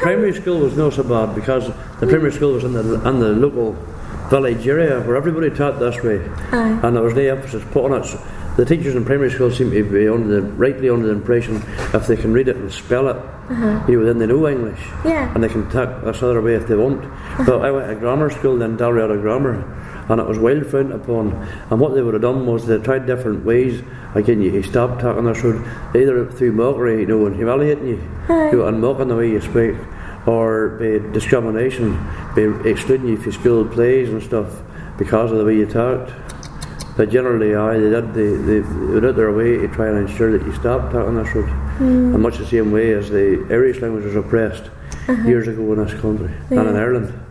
primary school was not so bad because the primary school was in the local village area where everybody taught this way, and there was no emphasis put on it. So the teachers in primary school seem to be rightly under the impression if they can read it and spell it, then they know English, and they can talk this other way if they want. But I went to grammar school then, Dalriada Grammar, and it was well frowned upon. And what they would have done was they tried different ways. Again, you stopped talking this road, either through mockery, and humiliating you, and mocking the way you speak, or by discrimination, by excluding you from school plays and stuff because of the way you talked. But generally, they did their way to try and ensure that you stopped talking this road. In much the same way as the Irish language was oppressed years ago in this country and in Ireland.